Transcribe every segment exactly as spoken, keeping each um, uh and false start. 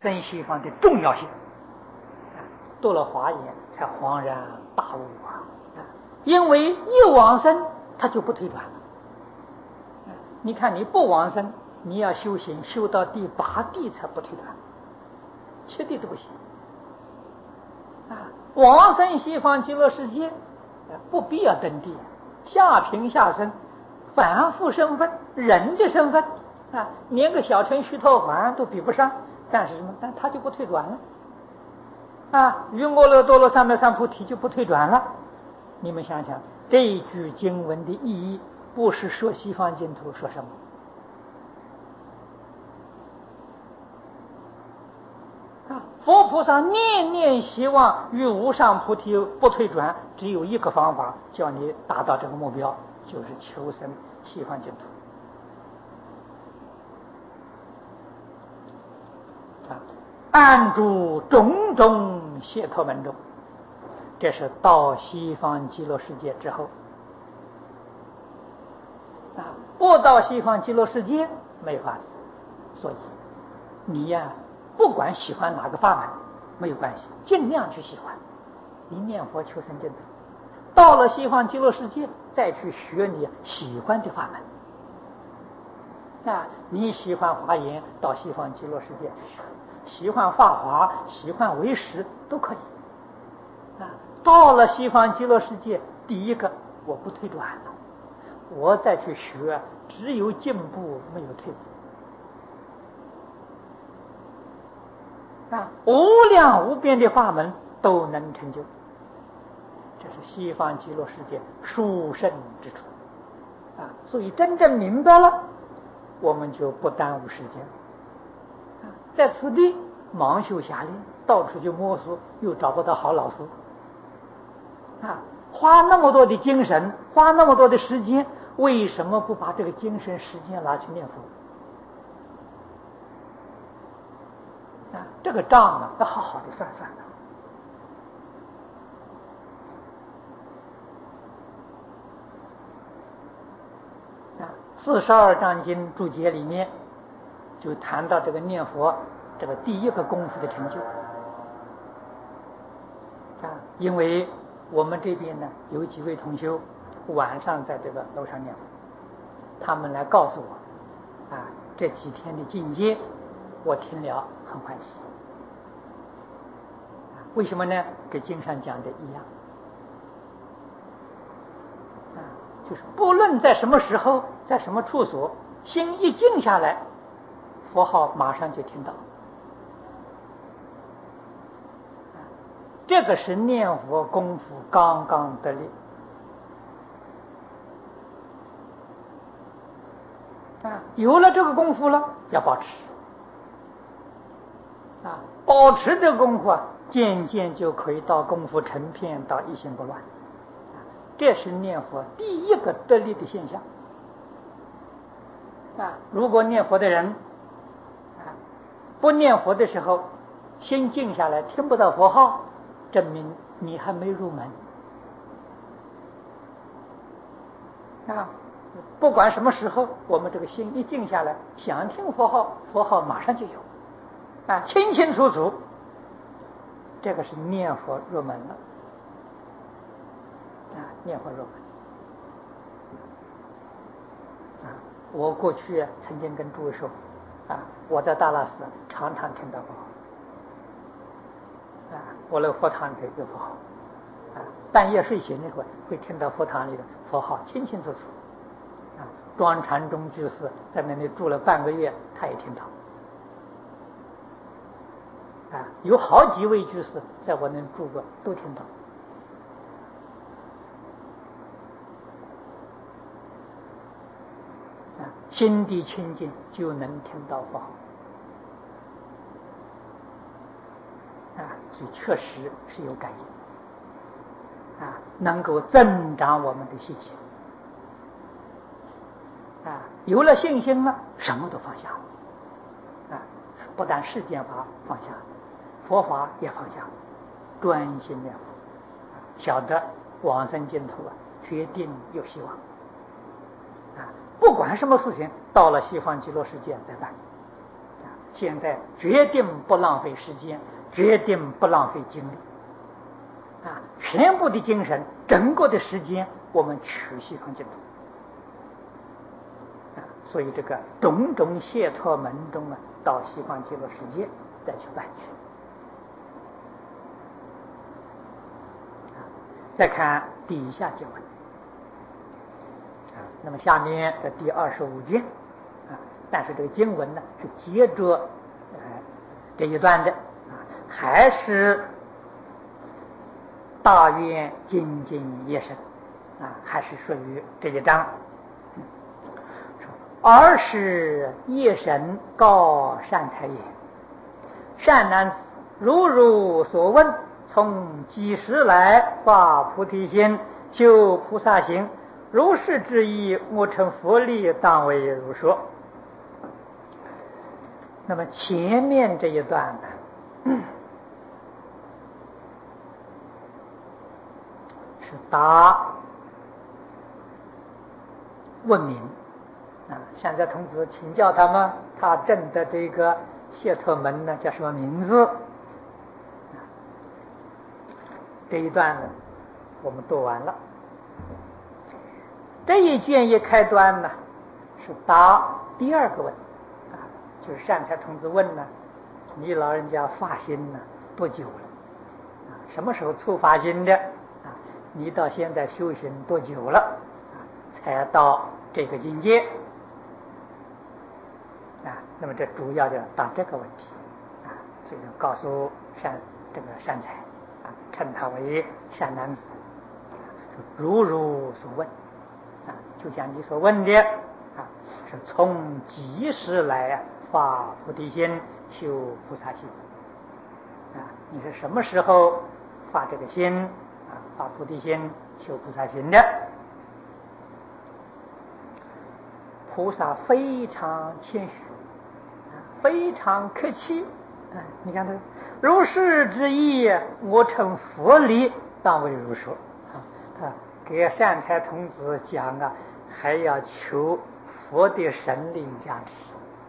真西方的重要性。读了华严才恍然大悟啊！因为一往生，他就不退转了。你看，你不往生，你要修行修到第八地才不退转，七地都不行啊！往生西方极乐世界，不必要登地，下平下生，凡夫身份，人的身份啊，连个小乘须陀洹都比不上。但是什么？但他就不退转了啊！于阿耨多罗三藐三菩提就不退转了。你们想想，这一句经文的意义，不是说西方净土说什么？啊，佛菩萨念念希望与无上菩提不退转，只有一个方法，叫你达到这个目标，就是求生西方净土。啊，按住种种解脱门中，这是到西方极乐世界之后。啊，不到西方极乐世界没法子，所以你呀，不管喜欢哪个法门没有关系，尽量去喜欢，你念佛求生净土。到了西方极乐世界，再去学你喜欢的法门。啊，你喜欢华严，到西方极乐世界去学；喜欢法华，喜欢唯识都可以。啊，到了西方极乐世界，第一个我不退转了，我再去学，只有进步没有退步。啊，无量无边的法门都能成就，这是西方极乐世界殊胜之处。啊，所以真正明白了，我们就不耽误时间。啊，在此地盲修瞎练，到处去摸索，又找不到好老师。啊，花那么多的精神，花那么多的时间，为什么不把这个精神时间拿去念佛？啊，这个账啊，要好好的算算的。啊，四十二章经注解里面就谈到这个念佛这个第一个功夫的成就。啊，因为我们这边呢有几位同修晚上在这个楼上念佛，他们来告诉我，啊，这几天的境界我听了很欢喜。啊，为什么呢？跟经上讲的一样。啊，就是不论在什么时候，在什么处所，心一静下来，佛号马上就听到。这个是念佛功夫刚刚得力。啊，有了这个功夫了，要保持。啊，保持这个功夫啊，渐渐就可以到功夫成片，到一心不乱。啊，这是念佛第一个得力的现象。啊，如果念佛的人，啊，不念佛的时候，心静下来，听不到佛号，证明你还没入门。啊，不管什么时候，我们这个心一静下来，想听佛号，佛号马上就有，啊，清清楚楚。这个是念佛入门了，啊，念佛入门。啊，我过去曾经跟诸位说，啊，我在大拉寺常常听到佛号，啊，我那个佛堂里有佛号。啊，半夜睡醒那会儿会听到佛堂里的佛号清清楚楚。啊，庄禅宗居士在那里住了半个月，他也听到。啊，有好几位居士在我那住过，都听到。啊，心地清净就能听到佛号。啊，所以确实是有感应。啊，能够增长我们的信心。啊，有了信心了，什么都放下了。啊，不但世间法放下，佛法也放下，专心念佛，晓得往生净土啊，决定有希望。啊，不管什么事情，到了西方极乐世界再办。啊， 现在决定不浪费时间，决定不浪费精力啊！全部的精神，整个的时间，我们取西方净土啊！所以这个种种解脱门中啊，到西方极乐世界再去办去。再看底下经文啊，那么下面的第二十五卷啊，但是这个经文呢是接着呃这一段的啊，还是大愿精进业神啊，还是属于这一章。尔时业神告善财也：善男子，如汝所问，从几时来发菩提心，修菩萨行？如是之意，我成佛力，当为如说。那么前面这一段呢，是答问名啊，善财童子请教他们，他证的这个解脱门呢叫什么名字？这一段呢，我们读完了。这一卷一开端呢，是答第二个问啊，就是善财童子问呢，你老人家发心呢多久了？啊，什么时候出发心的？啊，你到现在修行多久了？啊，才到这个境界？啊，那么这主要的答这个问题啊，所以就告诉善这个善财。称他为善男子，如汝所问啊，就像你所问的啊，是从几时来啊发菩提心，修菩萨心啊？你是什么时候发这个心啊？发菩提心，修菩萨心的？菩萨非常谦虚啊，非常客气啊，你看他。如是之意，我成佛力，当为如说啊！他给善财童子讲啊，还要求佛的神灵加持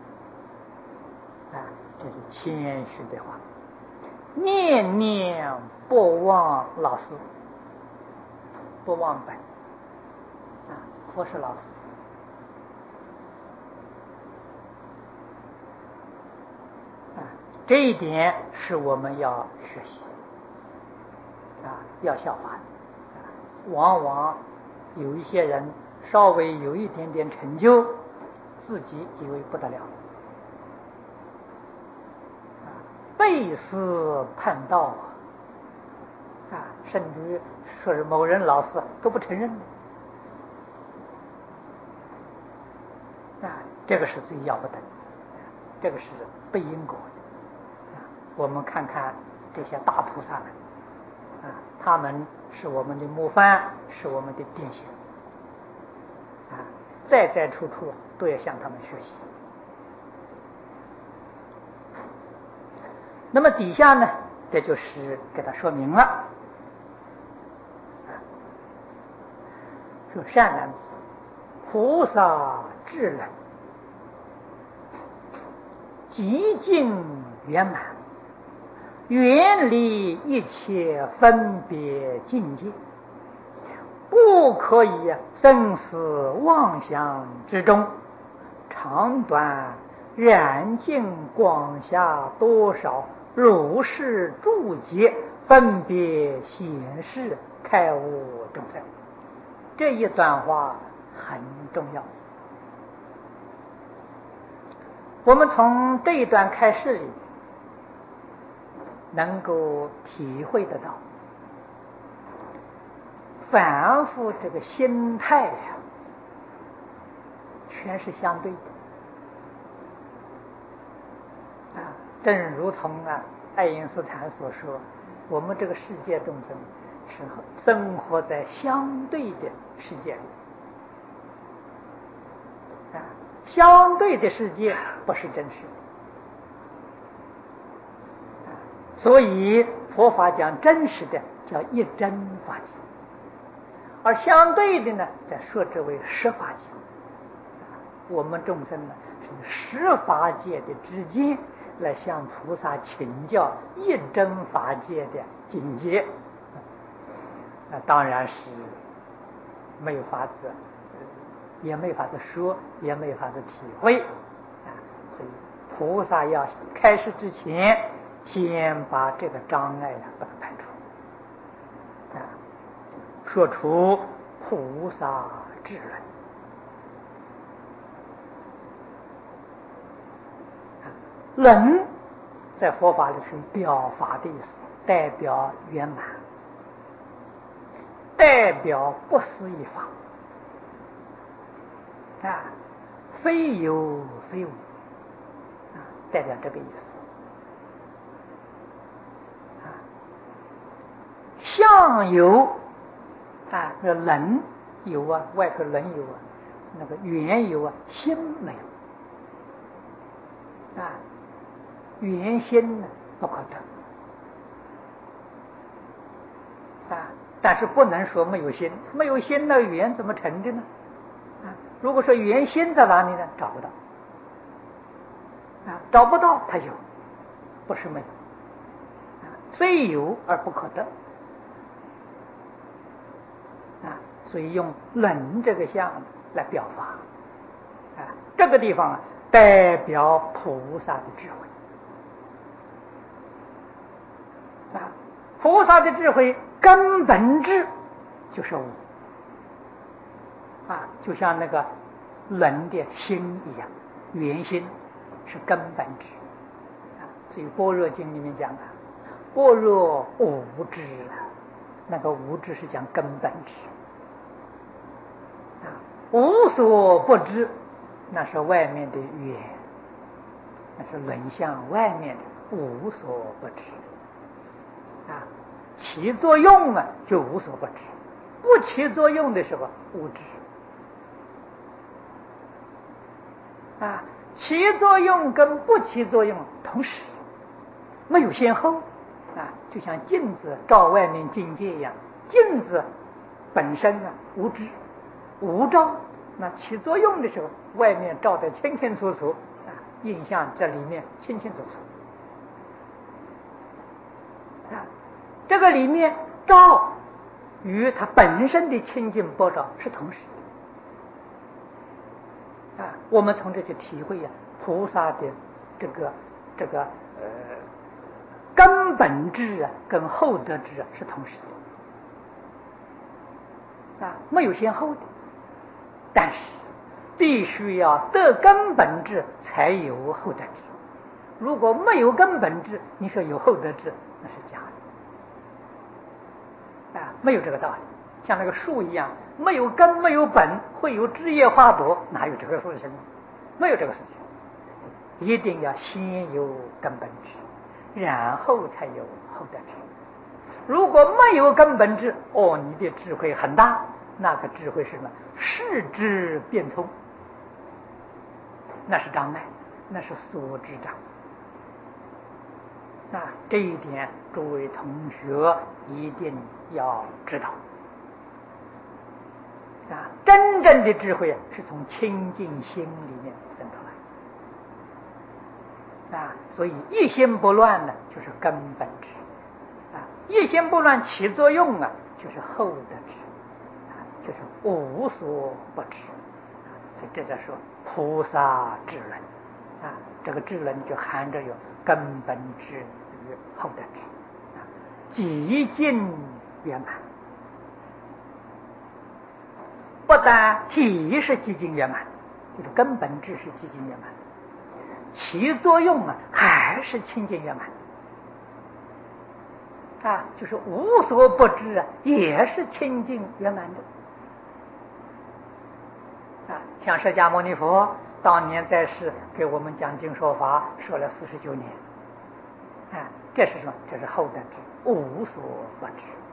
啊，这是谦虚的话。念念不忘老师，不忘本啊，佛是老师。这一点是我们要学习啊，要效法的啊。往往有一些人稍微有一点点成就，自己以为不得了啊，背思叛道啊，啊，甚至于说是某人老师都不承认的啊，这个是最要不得的，这个是背因果的。我们看看这些大菩萨们啊，他们是我们的模范，是我们的典型啊，在在处处都要向他们学习。那么底下呢，这就是给他说明了，说善男子，菩萨智人极尽圆满，远离一切分别境界，不可以生死妄想之中，长短远近广狭多少，如是诸劫，分别显示，开悟众生。这一段话很重要。我们从这一段开始里能够体会得到，凡夫这个心态呀、啊，全是相对的啊。正如同啊，爱因斯坦所说，我们这个世界众生是生活在相对的世界里啊，相对的世界不是真实的啊，所以佛法讲真实的叫一真法界，而相对的呢，再说之为实法界。我们众生呢，是十法界的之间来向菩萨请教一真法界的境界，那当然是没有法子，也没法子说，也没法子体会啊。所以菩萨要开始之前，先把这个障碍啊把它排除啊，说出菩萨智论。论在佛法里是表法的意思，代表圆满，代表不思议法啊，非有非无啊，代表这个意思啊。相有啊，那人有啊，外头人有啊，那个缘有啊，心没有啊。缘心呢不可得啊，但是不能说没有心，没有心那缘怎么成的呢？啊，如果说缘心在哪里呢？找不到啊，找不到它有，不是没有啊，虽有而不可得啊，所以用人这个相来表法啊，这个地方啊代表菩萨的智慧。啊，菩萨的智慧根本智就是无啊，就像那个人的心一样，圆心是根本智啊。所以《般若经》里面讲啊，般若无知啊，那个无知是讲根本智啊，无所不知那是外面的缘，那是人相外面的无所不知。啊，起作用啊，就无所不知；不起作用的时候，无知。啊，起作用跟不起作用同时，没有先后。啊，就像镜子照外面境界一样，镜子本身啊无知无照，那起作用的时候，外面照得清清楚楚，啊，印象这里面清清楚楚。啊，这个里面照与它本身的清净波照是同时的啊。我们从这去体会呀、啊，菩萨的这个这个呃根本智啊，跟后得智啊是同时的啊，没有先后的。但是必须要得根本智才有后得智。如果没有根本智，你说有后得智，那是假的啊，没有这个道理。像那个树一样，没有根没有本，会有枝叶花朵，哪有这个事情？没有这个事情，一定要先有根本智，然后才有后得智。如果没有根本智，哦，你的智慧很大，那个智慧是什么？视之变聪，那是障碍，那是所知障。啊，这一点诸位同学一定要知道。啊，真正的智慧是从清净心里面生出来。啊，所以一心不乱呢，就是根本智。啊，一心不乱起作用啊，就是后得智。啊，就是无所不知。啊，所以这叫说菩萨智论。啊，这个智论就含着有根本智与后得智，啊，极尽圆满。不但体是极尽圆满，就是根本智是极尽圆满，其作用啊还是清净圆满。啊，就是无所不知啊，也是清净圆满的。啊，像释迦牟尼佛当年在世给我们讲经说法，说了四十九年。啊，这是什么？这是后得智，无所不知。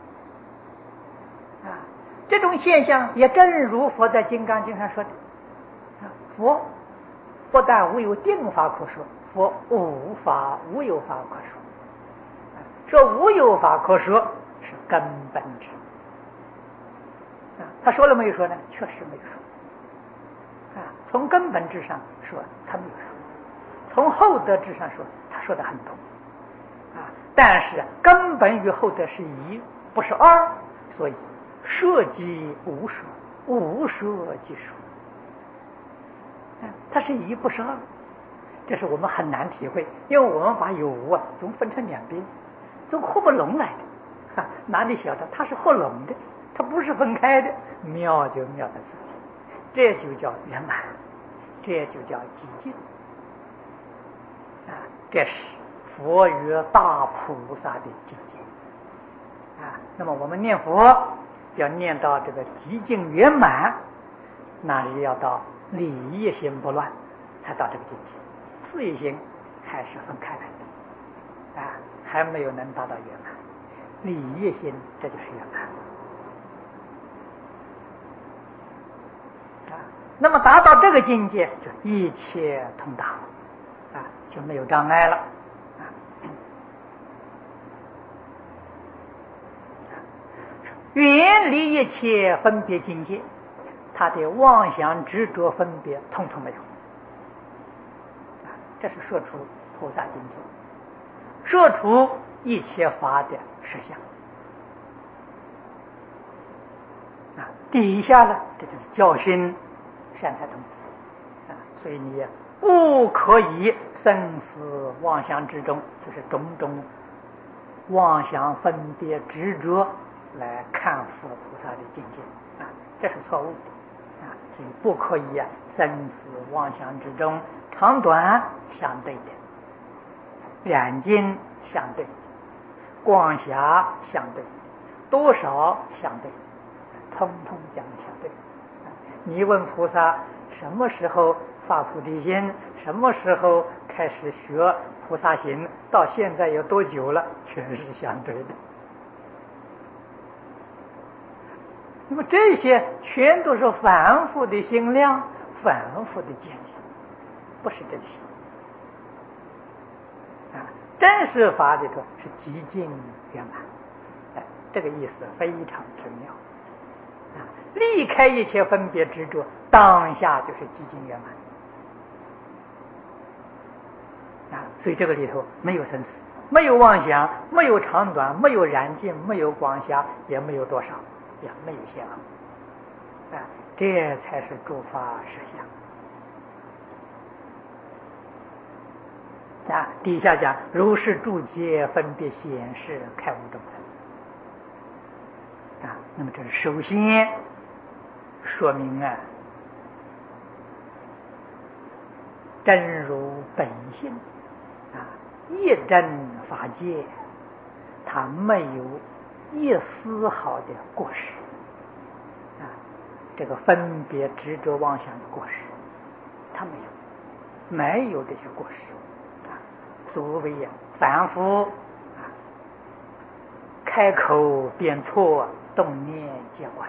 啊，这种现象也正如佛在《金刚经》上说的，啊，佛不但无有定法可说，佛无法无有法可说。啊，说无有法可说是根本智。啊，他说了没有说呢？确实没有说。啊，从根本智上说他没有说， 从厚德之上说，他说的很多啊，但是根本与厚德是一，不是二，所以舍即无舍，无舍即舍。它是一不是二，这是我们很难体会，因为我们把有啊总分成两边，从合不拢来的，哈，哪里晓得它是合拢的，它不是分开的，妙就妙在这里，这就叫圆满，这就叫极尽啊！这是佛与大菩萨的境界啊。那么我们念佛要念到这个极尽圆满，那里要到理业心不乱，才到这个境界。事业心还是分开来的啊，还没有能达到圆满。理业心这就是圆满啊。那么达到这个境界，就一切通达啊，就没有障碍了啊。远离一切分别境界，他的妄想执着分别统统没有啊，这是说出菩萨境界，说出一切法的实相啊。底下呢，这就是教训善财童子啊，所以你不可以生死妄想之中，就是种种妄想分别执着来看佛菩萨的境界啊，这是错误的啊，所以不可以啊生死妄想之中长短相对的，染净相对，光狭相对，多少相对，通通讲相对。你问菩萨什么时候发菩提心，什么时候开始学菩萨行，到现在有多久了，全是相对的。那么这些全都是反复的心量，反复的见解，不是真实啊。真实法里头是极尽圆满，哎，这个意思非常之妙啊！离开一切分别执着，当下就是极尽圆满啊！所以这个里头没有生死，没有妄想，没有长短，没有染净，没有光瞎，也没有多少，也没有先后啊！这才是诸法实相啊！底下讲如是诸界分别显示开悟众生啊。那么这是首先说明啊，真如本性啊，一真法界，它没有一丝毫的过失啊，这个分别执着妄想的过失，它没有，没有这些过失啊。所谓凡夫啊，开口便错，动念皆坏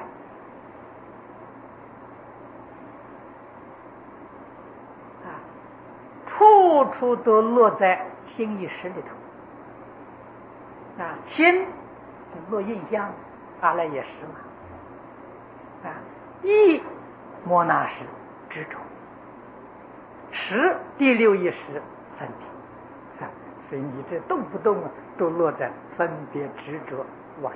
啊，处处都落在心意识里头啊。心落印象，阿赖耶识嘛啊。意摩那识执着，识第六意识分别啊，所以你这动不动都落在分别执着妄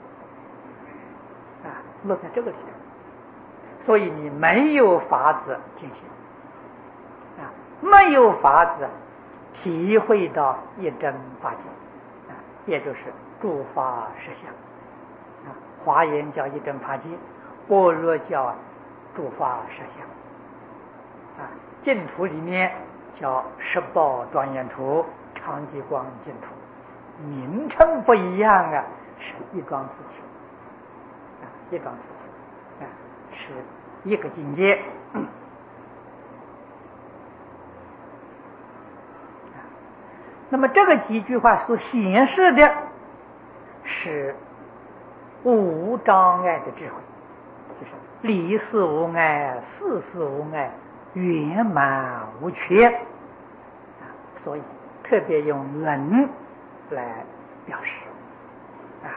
想啊，落在这个里头，所以你没有法子进行啊，没有法子体会到一真法界啊，也就是诸法实相啊。华严叫一真法界，般若叫诸法实相啊。净土里面叫十宝庄严土、常寂光净土，名称不一样啊，是一桩事情啊，一桩事情啊，是一个境界。嗯啊、那么这个几句话所显示的是无障碍的智慧，就是理事无碍，事事无碍，圆满无缺啊，所以特别用人来表示啊。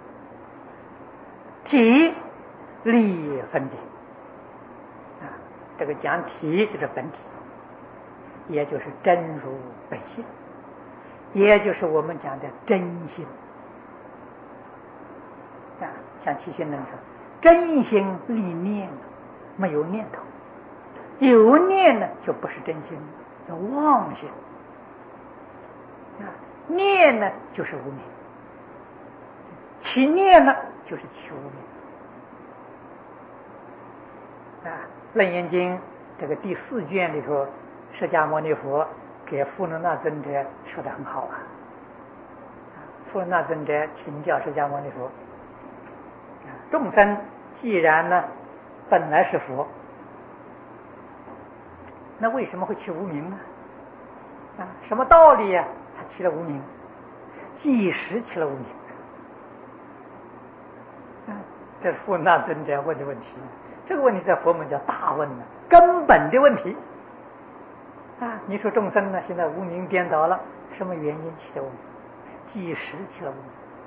体理分别啊， 这个讲体就是本体，也就是真如本性，也就是我们讲的真心啊。像起心论说，真心立念，没有念头，有念呢就不是真心，叫妄心啊。念呢就是无明，起念呢就是起无明啊。楞严经这个第四卷里头，释迦牟尼佛给富罗那尊者说得很好啊。富罗那尊者请教释迦牟尼佛，众生既然呢本来是佛，那为什么会起无明呢？啊，什么道理呀、啊？他起了无明，即时起了无明。啊，这是富罗那尊者问的问题。这个问题在佛门叫大问呢，根本的问题啊！你说众生呢，现在无明颠倒了，什么原因起了无明？即时起了无明。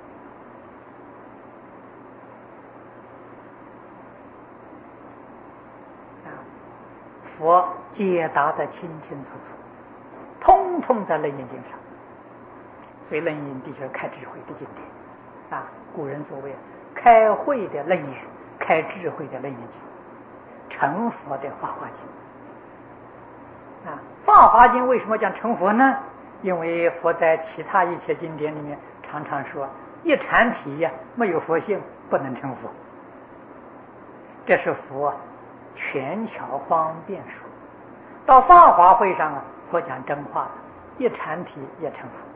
佛解答的清清楚楚，通通在楞严经上。所以楞严的确开智慧的经典啊，古人所谓开慧的楞严，开智慧的楞严经，成佛的法华经啊。法华经为什么讲成佛呢？因为佛在其他一切经典里面常常说，一禅体呀、啊、没有佛性不能成佛，这是佛权巧方便说。到法华会上啊，佛讲真话，一禅体也成佛。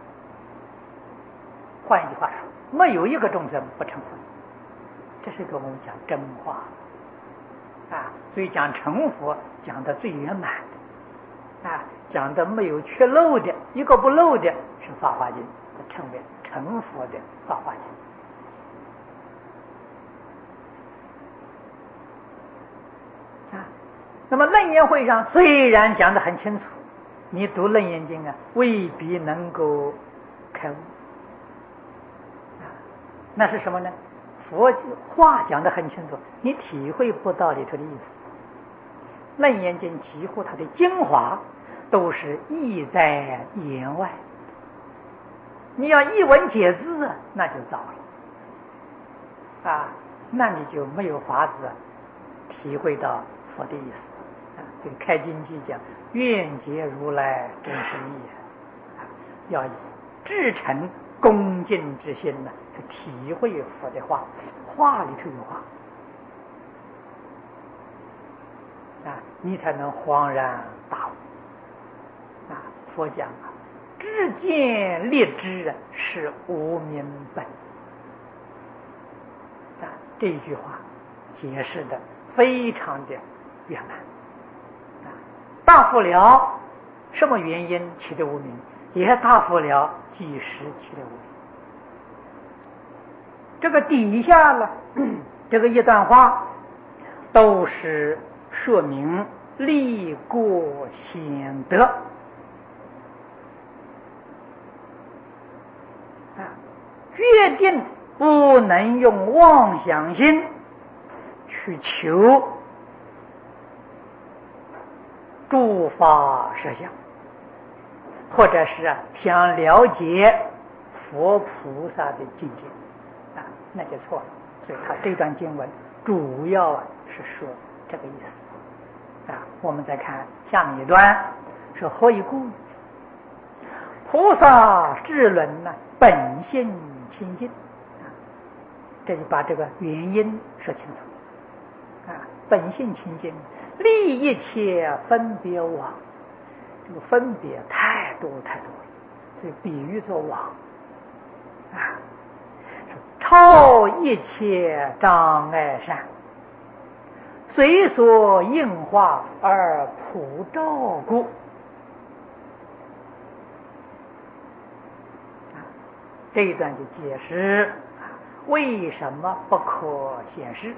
换一句话说，没有一个众生不成佛，这是给我们讲真话啊。所以讲成佛讲的最圆满的啊，讲的没有缺漏的，一个不漏的是法华经，称为成佛的法华经。那么楞严会上虽然讲得很清楚，你读楞严经啊，未必能够开悟啊。那是什么呢？佛话讲得很清楚，你体会不到里头的意思。楞严经几乎它的精华都是意在言外，你要一文解字啊，那就糟了啊，那你就没有法子体会到佛的意思。这个开经记讲，愿解如来真实义啊，要以至诚恭敬之心呢，去体会佛的话，话里头有话啊，你才能恍然大悟啊。佛讲啊，知见立知是无明本啊，这一句话解释的非常的圆满。大复了什么原因起的无明，也大复了几时起的无明。这个底下呢，这个一段话都是说明立过显德啊，决定不能用妄想心去求诸法实相，或者是啊想了解佛菩萨的境界啊，那就错了。所以他这段经文主要啊是说这个意思啊。我们再看下面一段，说何以故？菩萨智轮呢，本性清净啊，这就把这个原因说清楚啊。本性清净，立一切分别网，这个分别太多太多了，所以比喻作网啊，超一切障碍善，随所应化而普照故啊。这一段就解释啊，为什么不可显示。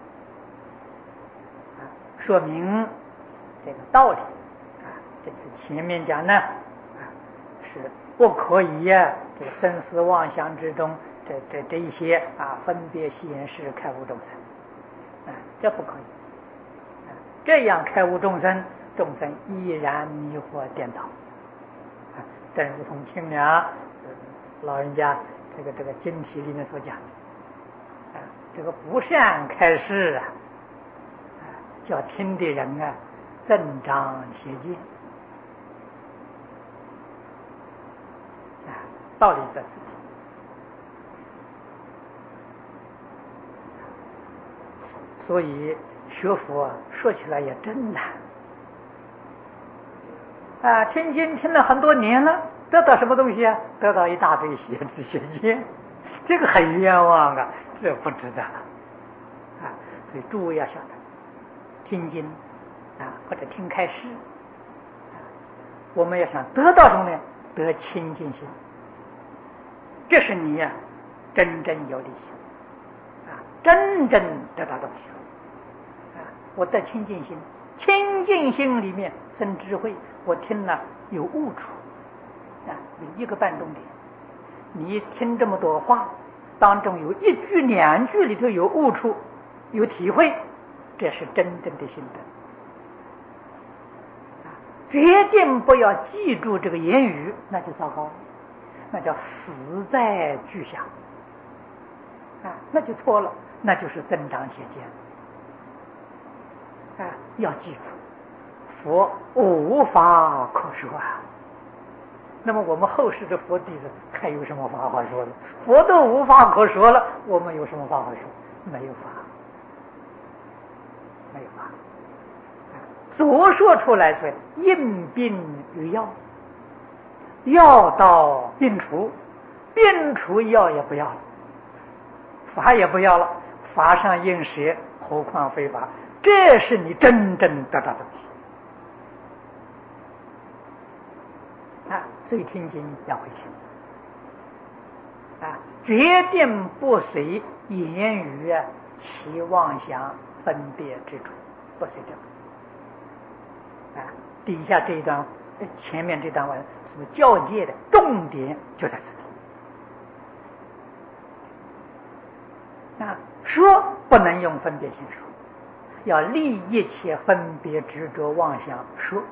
说明这个道理啊，这就是前面讲呢啊，是不可以呀、啊，这个生死妄想之中，这这这一些啊，分别显示开悟众生啊，这不可以啊， 这样开悟众生，众生依然迷惑颠倒。啊，正如同清凉老人家这个这个经题里面所讲的，啊，这个不善开示啊，啊，叫听的人啊增长邪见，啊，道理在此。所以学佛说起来也真难啊！听经听了很多年了，得到什么东西啊？得到一大堆邪知邪见，这个很冤枉啊，这不值得啊！所以诸位要晓得，听经啊或者听开示，啊，我们要想得到什么呢？得清净心，这是你呀、啊、真正有利心啊，真正得到东西。我得清净心，清净心里面生智慧，我听了有悟处啊，有一个半钟点。你听这么多话，当中有一句两句里头有悟处，有体会，这是真正的心得啊！决定不要记住这个言语，那就糟糕了，那叫死在句下啊，那就错了，那就是增长邪见。啊，要记住，佛无法可说啊。那么我们后世的佛弟子还有什么法好说的？佛都无法可说了，我们有什么法好说？没有法，没有法。所说出来是应病与药，药到病除，病除药也不要了，法也不要了，法上应舍，何况非法？这是你真正得到的东西啊！所以听经要会听啊，决定不随言语啊其妄想分别之处，不随这个啊。底下这一段，前面这段文是教诫的重点就在这里啊。说不能用分别心说，要立一切分别执着妄想说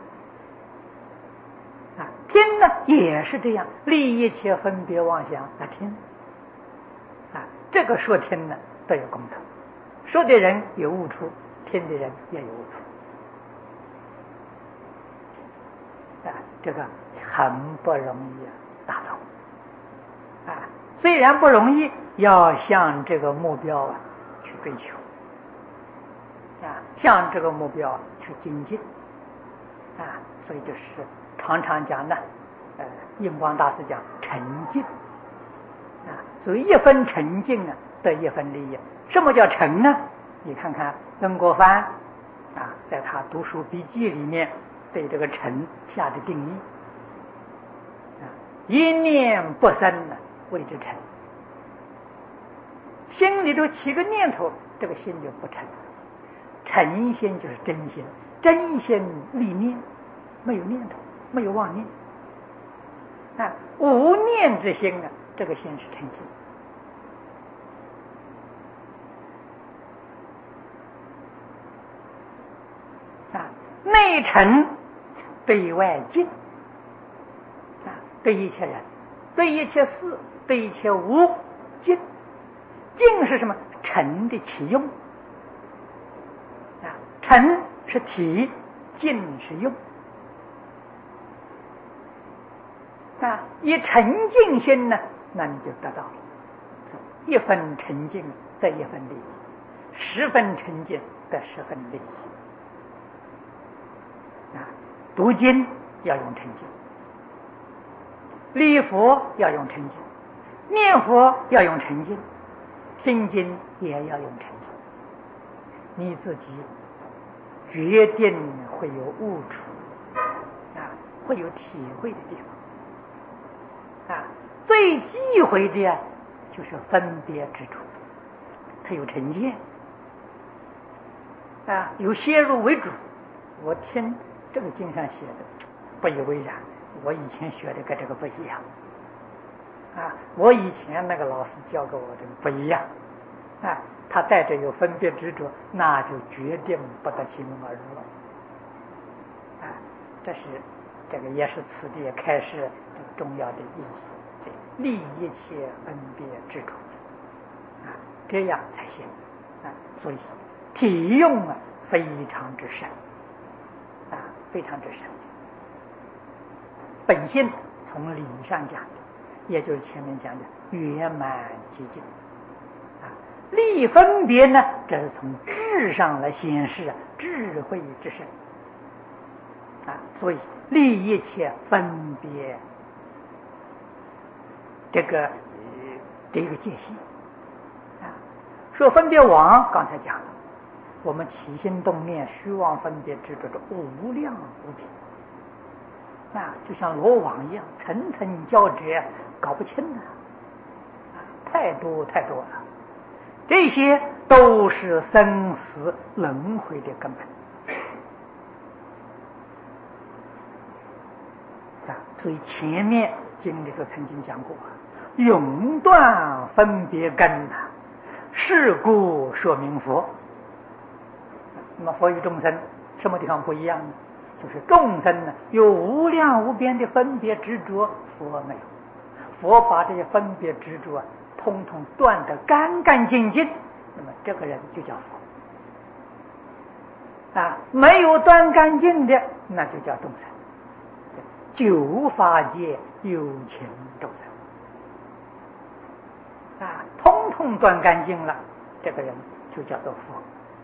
啊，听呢也是这样，立一切分别妄想来听啊，这个说听呢都有功德，说的人有悟处，听的人也有悟处啊，这个很不容易达到啊，虽然不容易，要向这个目标啊去追求啊，向这个目标去精进啊，所以就是常常讲呢，呃，印光大师讲沉静啊，所以一分沉静啊，得一分利益。什么叫沉呢？你看看曾国藩啊，在他读书笔记里面对这个沉下的定义啊，一念不生呢，谓之沉。心里头起个念头，这个心就不沉。诚心就是真心，真心立念，没有念头，没有妄念啊，无念之心啊，这个心是诚心啊。内诚对外敬啊，对一切人，对一切事，对一切物敬。敬是什么？诚的起用啊，诚是体，敬是用啊。以沉静心呢，那你就得到了一分沉静得一分利益，十分沉静得十分利益啊。读经要用沉静，礼佛要用沉静，念佛要用沉静，听经也要用沉静，你自己决定会有悟处啊，会有体会的地方啊。最忌讳的啊，就是分别之处，它有成见啊，有先入为主。我听这个经上写的，不以为然，我以前学的跟这个不一样啊，我以前那个老师教给我的不一样啊，他他带着有分别执着，那就决定不得其门而入了。啊，这是这个也是此地开示重要的意思，立一切分别执着，啊，这样才行啊。所以体用啊非常之深，啊，非常之深。本性从理上讲的，也就是前面讲的圆满极尽。啊，立分别呢，这是从智上来显示啊，智慧之深。啊，所以立一切分别这个呃这个界限。啊，说分别网，刚才讲了，我们起心动念、虚妄分别执着着无量无边。啊，就像罗网一样，层层交织，搞不清的，啊，太多太多了。这些都是生死轮回的根本。啊，所以前面经里头曾经讲过，永断分别根啊，是故说明佛。那么佛与众生什么地方不一样呢？就是众生呢有无量无边的分别执着，佛没有。佛把这些分别执着啊，通通断得干干净净，那么这个人就叫佛。啊，没有断干净的，那就叫众生。九法界有情众生，啊，通通断干净了，这个人就叫做佛。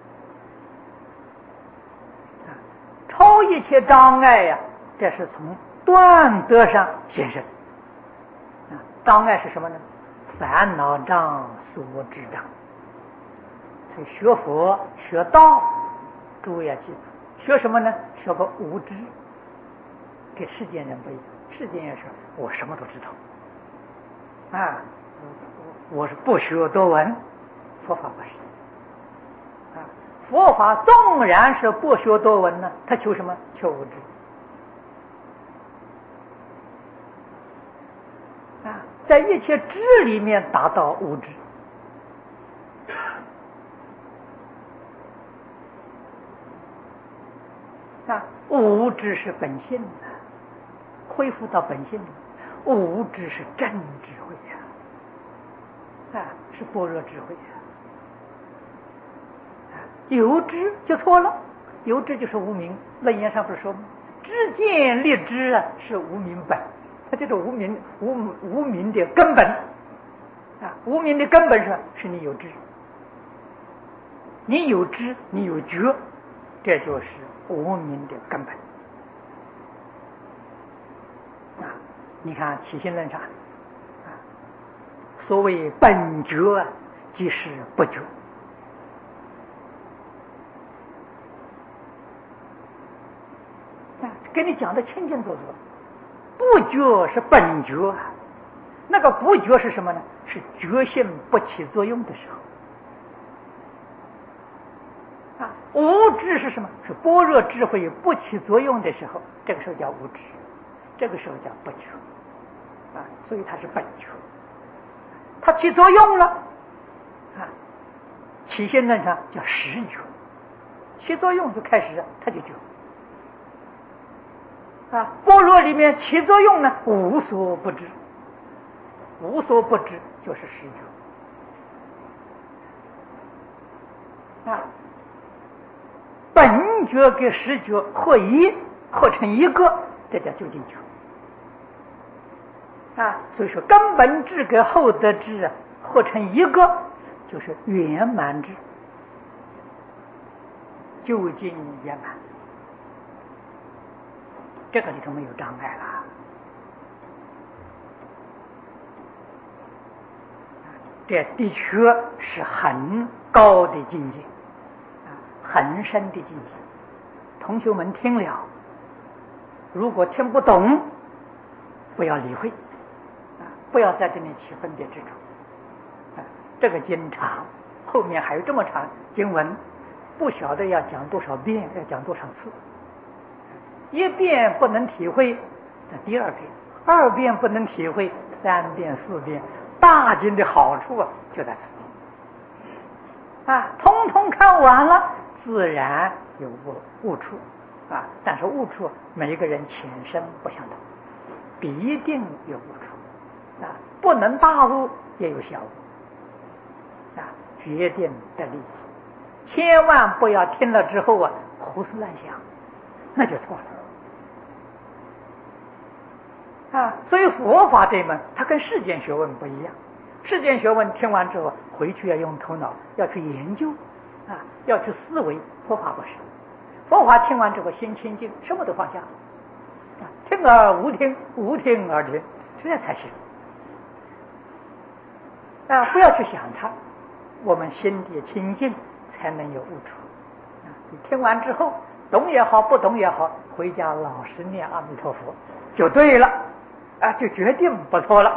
超一切障碍呀、啊，这是从断得上显生。啊，障碍是什么呢？烦恼障、所知障。所以学佛学道，诸位要记住，学什么呢？学个无知，跟世间人不一样。世间人说我什么都知道，啊，我是不学多闻，佛法不是。啊，佛法纵然是不学多闻呢，他求什么？求无知。啊，在一切知里面达到无知。啊，无知是本性的，恢复到本性，无知是真智慧呀、啊，啊，是般若智慧呀、啊。有知就错了，有知就是无明。楞严上不是说吗？知见立知啊，是无明本，它就是无明无无明的根本啊。无明的根本是是你有知，你有知，你有觉，这就是无明的根本啊。你看起心论上啊，所谓本觉啊，即是不觉。跟你讲的清清楚楚，不觉是本觉啊，那个不觉是什么呢？是觉性不起作用的时候啊。无知是什么？是般若智慧不起作用的时候，这个时候叫无知，这个时候叫不觉啊。所以它是本觉，它起作用了啊。起心论上叫实觉，起作用就开始了，它就觉。啊，般若里面起作用呢，无所不知，无所不知就是实觉啊。本觉跟实觉合一，合成一个，这叫究竟觉啊。所以说根本智跟后得智啊，合成一个就是圆满智，究竟圆满。这个里头没有障碍了，这的确是很高的境界啊，很深的境界。同学们听了，如果听不懂，不要理会啊，不要在这里起分别执着啊。这个经长，后面还有这么长经文，不晓得要讲多少遍，要讲多少次。一遍不能体会，在第二遍；二遍不能体会，三遍、四遍。大经的好处啊，就在此啊，通通看完了，自然有悟悟处啊。但是悟处每一个人浅深不相同，必定有悟处啊，不能大悟也有小悟啊，决定的利益，千万不要听了之后啊胡思乱想，那就错了啊。所以佛法这门它跟世间学问不一样，世间学问听完之后回去要用头脑，要去研究啊，要去思维。佛法不是，佛法听完之后心清净，什么都放下啊，听而无听，无听而听，这才行啊！不要去想它，我们心地清净才能有悟处啊。你听完之后，懂也好，不懂也好，回家老实念阿弥陀佛就对了啊，就决定不错了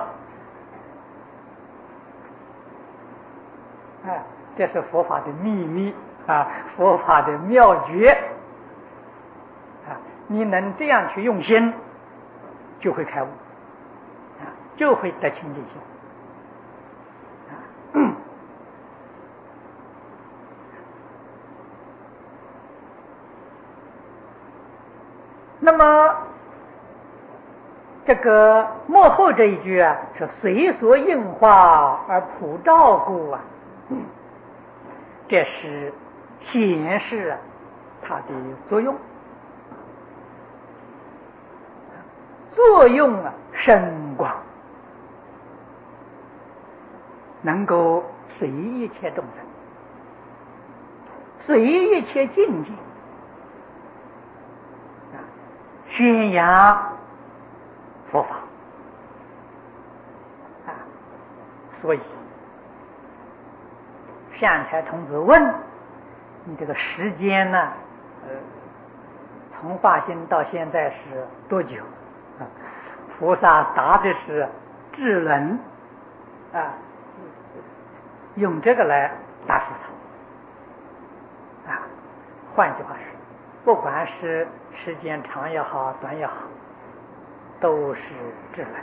啊。这是佛法的秘密啊，佛法的妙诀啊。你能这样去用心，就会开悟啊，就会得清净心啊。嗯那么这个幕后这一句啊，是随所应化而普照故啊，嗯，这是显示啊它的作用，作用啊深广，能够随一切众生，随一切境界啊，宣扬佛法啊。所以善财童子问你这个时间呢，呃，从发心到现在是多久啊？菩萨答的是智轮啊，用这个来答复他啊。换句话说，不管是时间长也好，短也好，都是智轮，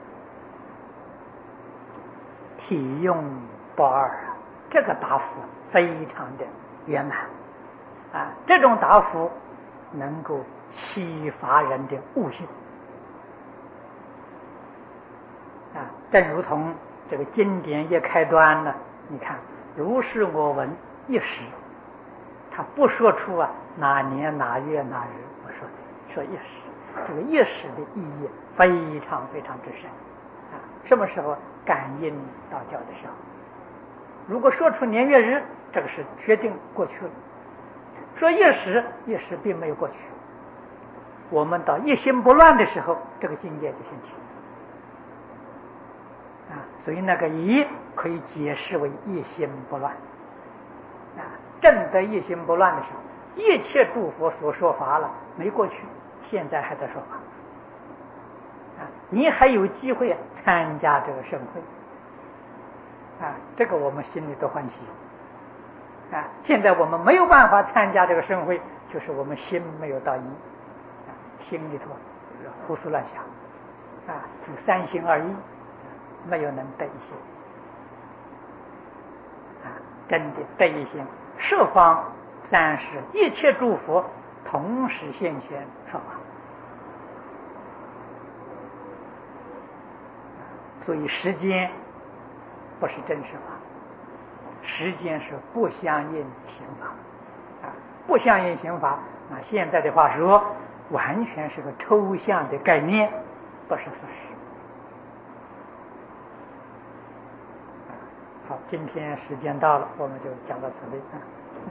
体用不二啊。这个答复非常的圆满啊，这种答复能够启发人的悟性啊。正如同这个经典一开端呢，你看如是我闻一时，他不说出啊哪年哪月哪日，不说说一时，这个一时的意义非常非常之深啊。什么时候感应道教的时候，如果说出年月日，这个是决定过去了；说一时，一时并没有过去。我们到一心不乱的时候，这个境界就兴起啊。所以那个一可以解释为一心不乱啊。正得一心不乱的时候，一切诸佛所说法了没过去，现在还在说法啊，你还有机会参加这个盛会啊，这个我们心里都欢喜啊。现在我们没有办法参加这个盛会，就是我们心没有到一啊，心里头胡思乱想啊，就三心二意，没有能得一心啊。真的得一心，十方三世一切诸佛同时现前说法，所以时间不是真实法，时间是不相应刑法啊，不相应刑法。那现在的话说，完全是个抽象的概念，不是事实。好，今天时间到了，我们就讲到此地啊。